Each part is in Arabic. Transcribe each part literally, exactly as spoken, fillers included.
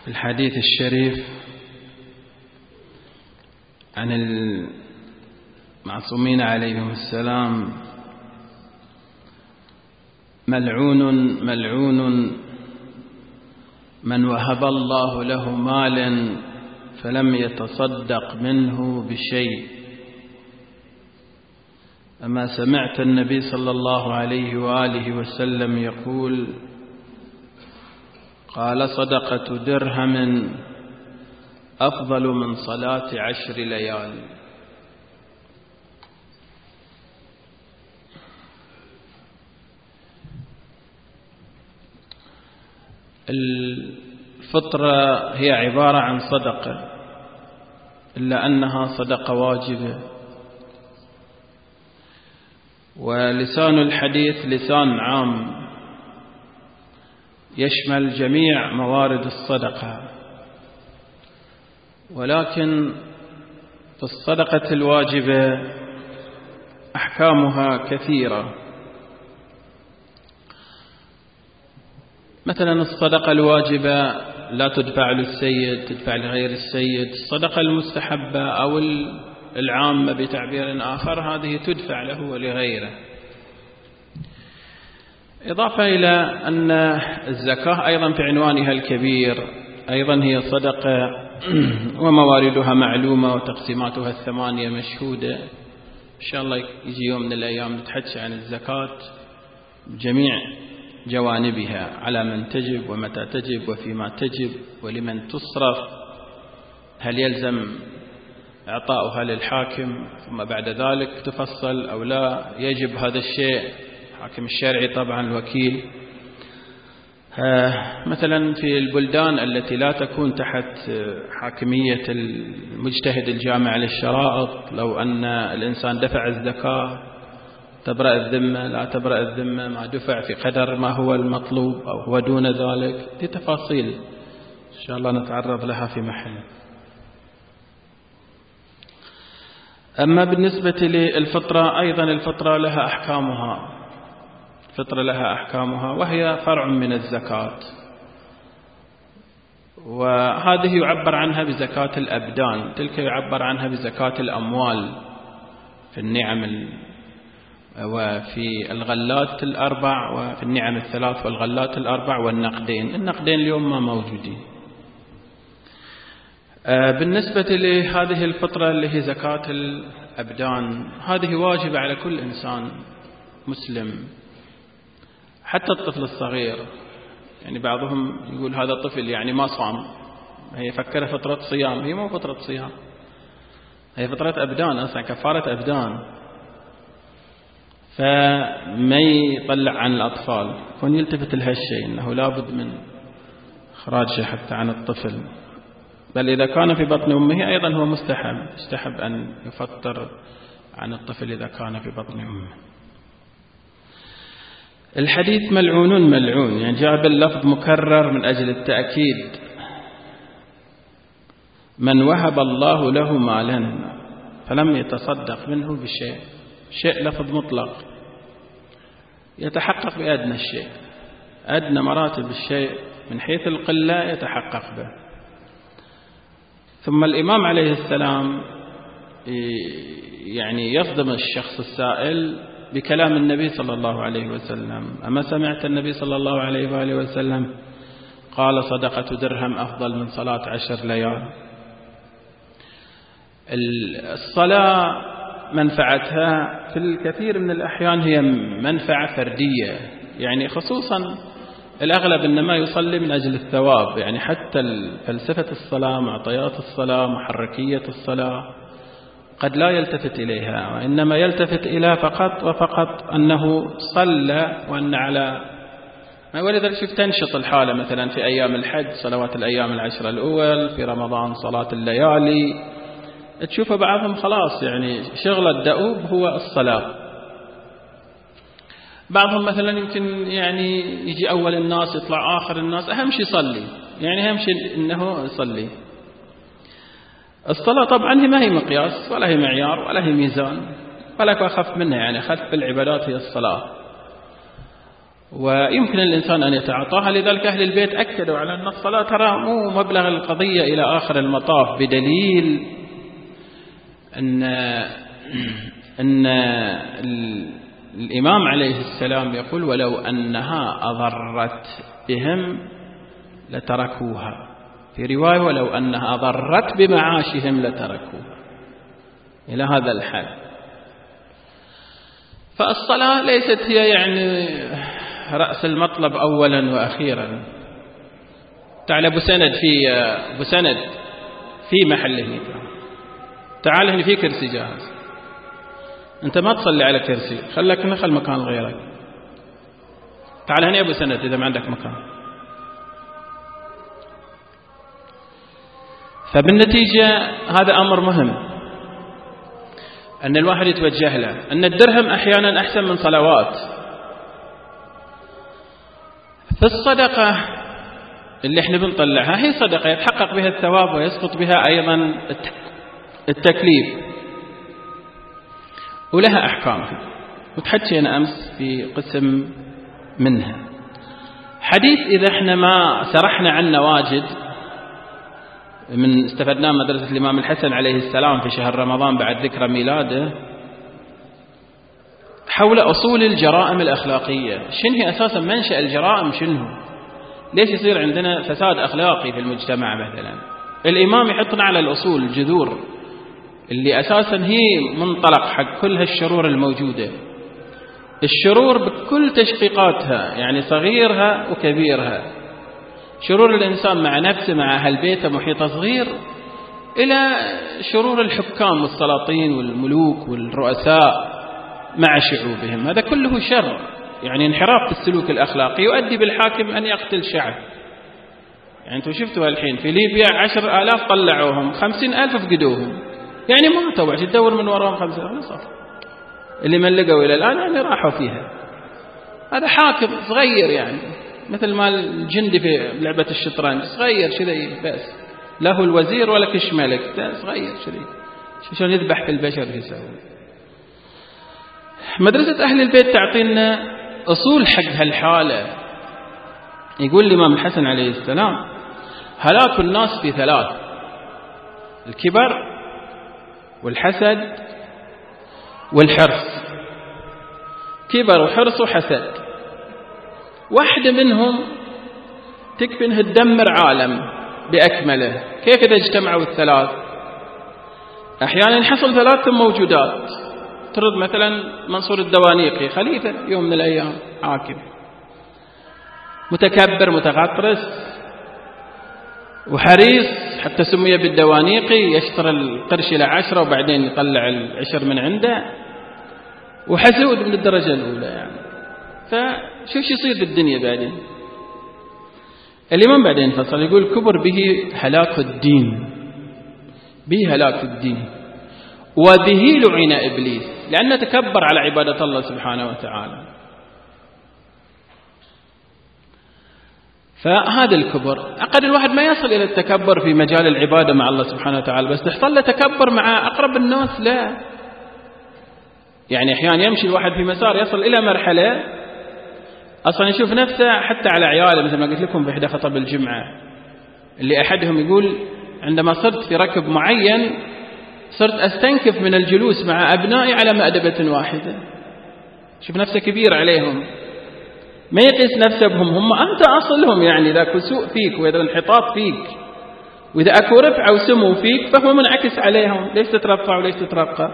في الحديث الشريف عن المعصومين عليهم السلام: ملعون ملعون من وهب الله له مالا فلم يتصدق منه بشيء. أما سمعت النبي صلى الله عليه وآله وسلم يقول: قال: صدقة درهم أفضل من صلاة عشر ليال. الفطرة هي عبارة عن صدقة، إلا أنها صدقة واجبة، ولسان الحديث لسان عام يشمل جميع موارد الصدقة، ولكن في الصدقة الواجبة أحكامها كثيرة. مثلا الصدقة الواجبة لا تدفع للسيد، تدفع لغير السيد. الصدقة المستحبة أو العامة بتعبير آخر هذه تدفع له ولغيره. إضافة إلى أن الزكاة أيضا في عنوانها الكبير أيضا هي صدقة، ومواردها معلومة وتقسيماتها الثمانية مشهودة. إن شاء الله يجي يوم من الأيام نتحدث عن الزكاة بجميع جوانبها، على من تجب ومتى تجب وفيما تجب ولمن تصرف، هل يلزم إعطاؤها للحاكم ثم بعد ذلك تفصل أو لا يجب هذا الشيء. الحاكم الشرعي طبعا الوكيل. مثلا في البلدان التي لا تكون تحت حاكمية المجتهد الجامع للشرائط، لو أن الإنسان دفع الزكاة تبرأ الذمة، لا تبرأ الذمة، ما دفع في قدر ما هو المطلوب أو هو دون ذلك، دي تفاصيل إن شاء الله نتعرض لها في محل. أما بالنسبة للفطرة أيضا الفطرة لها أحكامها، الفطرة لها أحكامها وهي فرع من الزكاة، وهذه يعبر عنها بزكاة الأبدان، تلك يعبر عنها بزكاة الأموال في النعم وفي الغلات الأربع، وفي النعم الثلاث والغلات الأربع والنقدين. النقدين اليوم ما موجودين. بالنسبة لهذه الفطرة اللي هي زكاة الأبدان، هذه واجبة على كل إنسان مسلم، حتى الطفل الصغير. يعني بعضهم يقول هذا طفل يعني ما صام، هي فكر فطرة صيام، هي مو فطرة صيام، هي فطرة أبدان أصلا، كفارة أبدان. فما يطلع عن الأطفال كون يلتفت لهالشيء، إنه لابد من إخراجه حتى عن الطفل. بل إذا كان في بطن أمه أيضا هو مستحب، يستحب أن يفطر عن الطفل إذا كان في بطن أمه. الحديث ملعون ملعون يعني جاء باللفظ مكرر من أجل التأكيد. من وهب الله له مالا فلم يتصدق منه بشيء، شيء لفظ مطلق يتحقق بأدنى الشيء، أدنى مراتب الشيء من حيث القلة يتحقق به. ثم الإمام عليه السلام يعني يصدم الشخص السائل بكلام النبي صلى الله عليه وسلم: أما سمعت النبي صلى الله عليه وآله وسلم قال: صدقة درهم أفضل من صلاة عشر ليال. الصلاة منفعتها في الكثير من الأحيان هي منفعة فردية، يعني خصوصا الأغلب إنما يصلي من أجل الثواب، يعني حتى فلسفة الصلاة، معطيات الصلاة، محركية الصلاة قد لا يلتفت إليها، وإنما يلتفت إلى فقط وفقط أنه صلى، وأن على ولذلك شوف تنشط الحالة مثلا في أيام الحج صلوات الأيام العشر الأول، في رمضان صلاة الليالي، تشوف بعضهم خلاص يعني شغل الدؤوب هو الصلاة. بعضهم مثلا يمكن يعني يجي أول الناس يطلع آخر الناس، أهم شيء يصلي، يعني أهم شيء إنه يصلي. الصلاة طبعا هي ما هي مقياس ولا هي معيار ولا هي ميزان ولا أخف منها، يعني أخف العبادات هي الصلاة. ويمكن الإنسان أن يتعاطاها. لذلك أهل البيت أكدوا على أن الصلاة ترى مو مبلغ القضية إلى آخر المطاف، بدليل أن أن الإمام عليه السلام يقول ولو أنها أضرت بهم لتركوها، في رواية ولو أنها أضرت بمعاشهم لتركوها، إلى هذا الحد. فالصلاة ليست هي يعني رأس المطلب أولا وأخيرا. تعال أبو سند في أبو سند في محله، تعال هنا في كرسي جاهز، أنت ما تصلي على كرسي، خلك نخل مكان غيرك. تعال هنا يا أبو سند إذا ما عندك مكان. فبالنتيجة هذا أمر مهم أن الواحد يتوجه له، أن الدرهم أحيانا أحسن من صلوات. في الصدقة اللي احنا بنطلعها هي صدقة يتحقق بها الثواب ويسقط بها أيضا التكليف، ولها أحكامها، وتحكينا أمس في قسم منها. حديث إذا احنا ما سرحنا عنه واجد من استفدناه مدرسة الإمام الحسن عليه السلام في شهر رمضان بعد ذكرى ميلاده، حول أصول الجرائم الأخلاقية. شنو هي أساسا منشأ الجرائم؟ شنو ليش يصير عندنا فساد أخلاقي في المجتمع مثلا؟ الإمام يحطنا على الأصول الجذور اللي أساسا هي منطلق حق كل هالشرور الموجودة، الشرور بكل تشقيقاتها، يعني صغيرها وكبيرها، شرور الإنسان مع نفسه مع أهل بيته محيط صغير، إلى شرور الحكام والسلاطين والملوك والرؤساء مع شعوبهم. هذا كله شر، يعني انحراف في السلوك الأخلاقي يؤدي بالحاكم أن يقتل شعب. يعني أنتم شفتوا الحين في ليبيا عشر آلاف طلعوهم، خمسين ألف فقدوهم، يعني ما توعش تدور من وراهم خمسين ألف صار اللي من لقوا إلى الآن يعني راحوا فيها. هذا حاكم صغير، يعني مثل ما الجندي في لعبة الشطرنج صغير شذي بس، له الوزير ولا كش ملك، صغير شذي شلون يذبح في البشر يسوي. مدرسة أهل البيت تعطينا أصول حق هالحالة. يقول الإمام الحسن عليه السلام هلاك الناس في ثلاث: الكبر والحسد والحرص. كبر وحرص وحسد، واحدة منهم تكفي انها تدمر عالم بأكمله. كيف إذا اجتمعوا الثلاث؟ أحيانا يحصل ثلاث موجودات. ترد مثلا منصور الدوانيقي خليفة يوم من الأيام، حاكم متكبر متغطرس وحريص، حتى سمي بالدوانيقي، يشتري القرش إلى عشرة وبعدين يطلع العشر من عنده، وحسود من الدرجة الأولى. يعني فشوف شو يصير بالدنيا بعدين. الإمام بعدين فصل يقول كبر به هلاك الدين، به هلاك الدين، وبه لعن إبليس، لأنه تكبر على عبادة الله سبحانه وتعالى. فهذا الكبر أقل الواحد ما يصل إلى التكبر في مجال العبادة مع الله سبحانه وتعالى، بس تحصل له تكبر مع أقرب الناس لا. يعني أحيانا يمشي الواحد في مسار يصل إلى مرحلة أصلا يشوف نفسه حتى على عياله، مثل ما قلت لكم في إحدى خطب الجمعة اللي أحدهم يقول عندما صرت في ركب معين صرت أستنكف من الجلوس مع أبنائي على مأدبة واحدة. شوف نفسه كبير عليهم، ما يقيس نفسه بهم، هم أنت أصلهم. يعني إذا أكو سوء فيك وإذا انحطاط فيك وإذا أكو رفع وسمو فيك فهو منعكس عليهم، ليش تترفع وليش تترقى.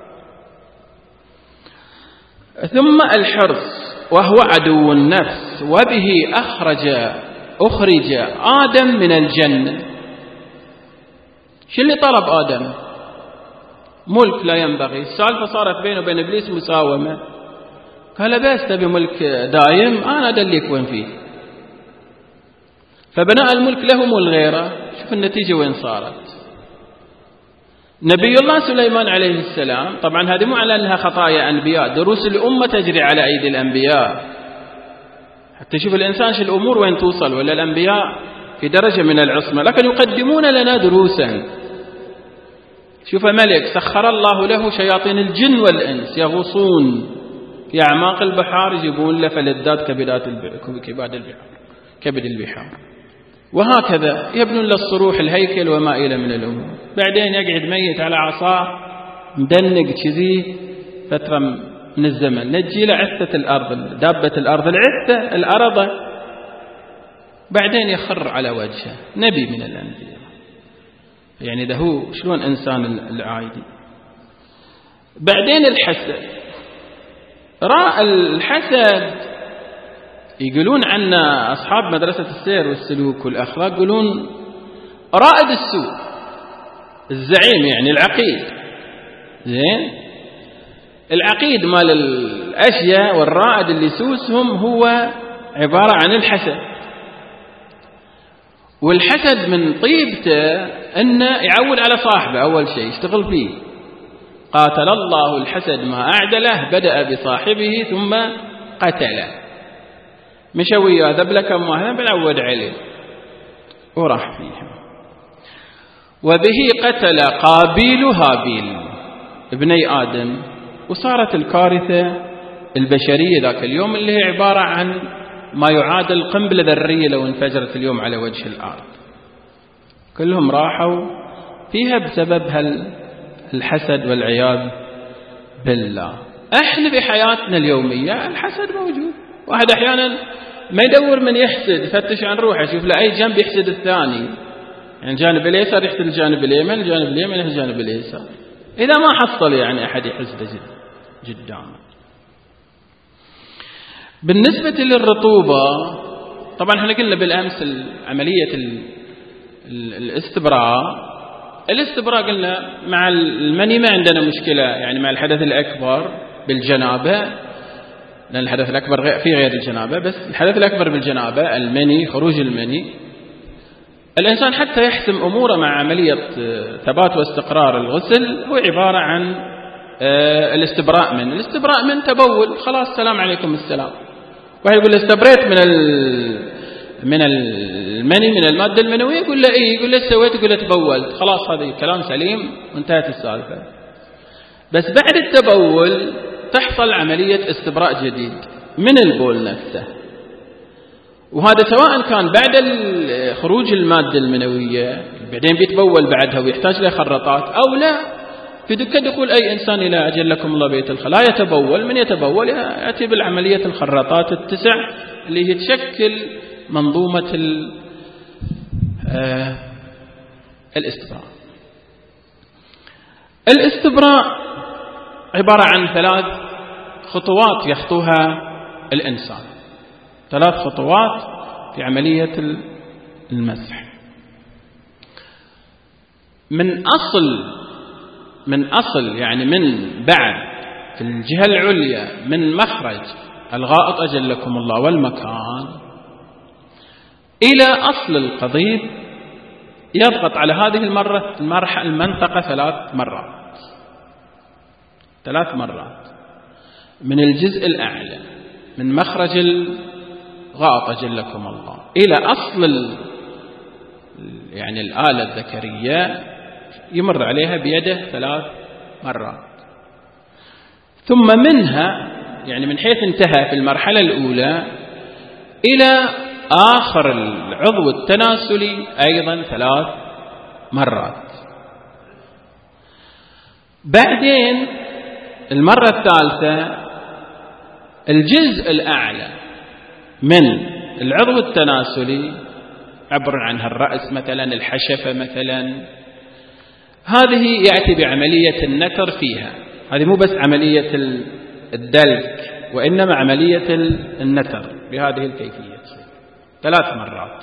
ثم الحرص وهو عدو النفس، وبه أخرج أخرج آدم من الجنة. شو اللي طلب آدم؟ ملك لا ينبغي. السالفة صارت بينه وبين إبليس مساومة، قال بس تبي ملك دايم أنا أدليك وين فيه. فبناء الملك لهم والغيره. شوف النتيجة وين صارت. نبي الله سليمان عليه السلام، طبعا هذه مو على أنها خطايا أنبياء، دروس الأمة تجري على أيدي الأنبياء حتى يشوف الإنسان شو الأمور وين توصل، ولا الأنبياء في درجة من العصمة لكن يقدمون لنا دروسا. شوف ملك سخر الله له شياطين الجن والإنس يغوصون في أعماق البحار يجيبون له فلذات كبدات كباد البحار كبد البحار. وهكذا يبنون له الصروح الهيكل وما إلى من الأمور. بعدين يقعد ميت على عصاه مدنق كذي فترة من الزمن، نجي له عثة الأرض، دابة الأرض العثة الأرض، بعدين يخر على وجهه نبي من الأنبياء. يعني ده هو شلون إنسان العادي. بعدين الحسد، راء الحسد يقولون عنا أصحاب مدرسة السير والسلوك والأخلاق، يقولون رائد السوء الزعيم، يعني العقيد. زين، العقيد مال الأشياء والرائد اللي يسوسهم هو عبارة عن الحسد. والحسد من طيبته أنه يعول على صاحبه، أول شيء يشتغل فيه. قاتل الله الحسد ما أعدله، بدأ بصاحبه ثم قتله. مشوي ذب لك مهلا بنعود عليه وراح فيهم. وبه قتل قابيل هابيل ابني آدم، وصارت الكارثة البشرية ذاك اليوم اللي هي عبارة عن ما يعادل قنبلة ذرية لو انفجرت اليوم على وجه الأرض. كلهم راحوا فيها بسبب الحسد والعياذ بالله. احنا بحياتنا اليومية الحسد موجود. واحد احيانا ما يدور من يحسد، يفتش عن روحه، يشوف له اي جنب يحسد الثاني. يعني الجانب اليسار يحسد الجانب اليمين، الجانب اليمين يحسد الجانب اليسار، اذا ما حصل يعني احد يحسده قدامه. بالنسبة للرطوبة، طبعا احنا قلنا بالامس عملية الاستبراء. الاستبراء قلنا مع المني ما عندنا مشكلة، يعني مع الحدث الأكبر بالجنابة، لأن الحدث الأكبر في غير الجنابة، بس الحدث الأكبر بالجنابة المني، خروج المني. الإنسان حتى يحسم أموره مع عملية ثبات واستقرار الغسل هو عبارة عن الاستبراء من الاستبراء من تبول، خلاص سلام عليكم السلام. واحد يقول استبريت من ال من المني من المادة المنوية، يقول له إيه؟ يقول له سويت، يقول له تبولت، خلاص هذا كلام سليم وانتهت السالفة. بس بعد التبول تحصل عملية استبراء جديد من البول نفسه، وهذا سواء كان بعد خروج المادة المنوية بعدين بيتبول بعدها ويحتاج له خراطات أو لا. في دخول أي إنسان إلى أجل لكم الله بيت الخلاء يتبول، من يتبول يأتي بالعملية الخراطات التسع اللي هي تشكل منظومة الاستبراء. الاستبراء عبارة عن ثلاث خطوات يخطوها الإنسان، ثلاث خطوات في عملية المسح. من أصل من أصل يعني من بعد في الجهة العليا من مخرج الغائط أجلكم الله والمكان إلى أصل القضيب يضغط على هذه المرة المرحلة المنطقة ثلاث مرات ثلاث مرات من الجزء الأعلى من مخرج الغائط أجلكم الله إلى أصل يعني الآلة الذكرية، يمر عليها بيده ثلاث مرات. ثم منها يعني من حيث انتهى في المرحلة الأولى إلى آخر العضو التناسلي أيضا ثلاث مرات. بعدين المرة الثالثة الجزء الأعلى من العضو التناسلي عبر عنها الرأس مثلا، الحشفة مثلا، هذه يأتي بعملية النتر فيها. هذه مو بس عملية الدلك وإنما عملية النتر بهذه الكيفية ثلاث مرات.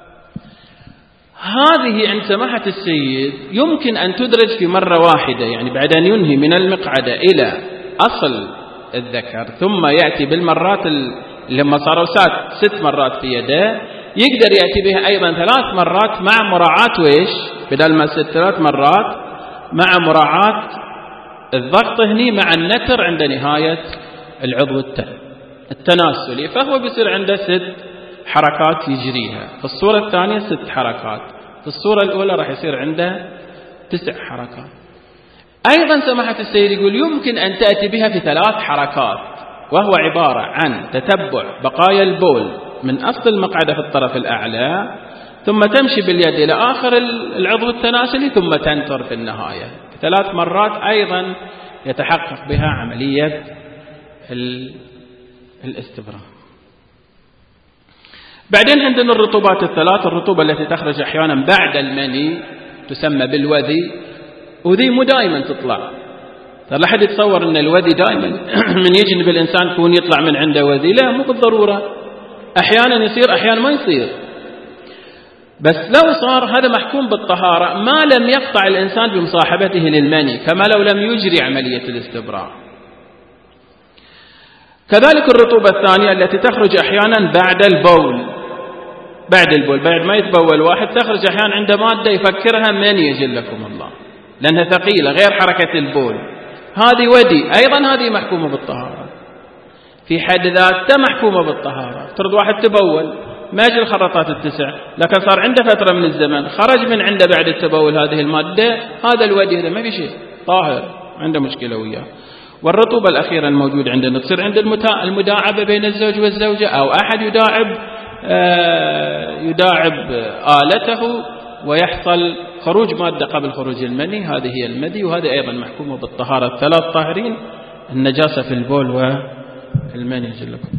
هذه عند سماحة السيد يمكن أن تدرج في مرة واحدة، يعني بعد أن ينهي من المقعدة إلى أصل الذكر ثم يأتي بالمرات لما صاروا سات ست مرات في يده، يقدر يأتي بها أيضا ثلاث مرات مع مراعاة ويش بدل ما ست ثلاث مرات مع مراعاة الضغط هني مع النتر عند نهاية العضو التناسلي، فهو بيصير عنده ست حركات يجريها. في الصورة الثانية ست حركات، في الصورة الأولى راح يصير عنده تسع حركات. أيضا سماحة السيد يقول يمكن أن تأتي بها في ثلاث حركات، وهو عبارة عن تتبع بقايا البول من أصل المقعدة في الطرف الأعلى ثم تمشي باليد إلى آخر العضو التناسلي ثم تنثر في النهاية ثلاث مرات أيضا يتحقق بها عملية الاستبراء. بعدين عندنا الرطوبات الثلاث، الرطوبة التي تخرج أحيانا بعد المني تسمى بالودي، وذي مو دائما تطلع. ترى أحد يتصور أن الودي دائما من يجنب الإنسان يكون يطلع من عنده ودي، لا مو بالضرورة، أحيانا يصير أحيانا ما يصير. بس لو صار هذا محكوم بالطهارة ما لم يقطع الإنسان بمصاحبته للمني، كما لو لم يجري عملية الاستبراء. كذلك الرطوبة الثانية التي تخرج أحيانا بعد البول، بعد البول بعد ما يتبول واحد تخرج أحيانا عند مادة يفكرها مني يجلكم الله، لأنها ثقيلة غير حركة البول، هذه ودي أيضا، هذه محكومة بالطهارة في حد ذاتها، محكومة بالطهارة. ترد واحد تبول ما يجي الخرطات التسع، لكن صار عنده فترة من الزمن خرج من عنده بعد التبول هذه المادة، هذا الودي هذا ما في شيء، طاهر، عنده مشكلة وياه. والرطوبة الأخيرة الموجودة عندنا تصير عند المداعبة بين الزوج والزوجة، أو أحد يداعب يداعب آلته ويحصل خروج مادة قبل خروج المني، هذه هي المدي، وهذه أيضا محكومة بالطهارة. الثلاث طاهرين، النجاسة في البول والمني جلكم.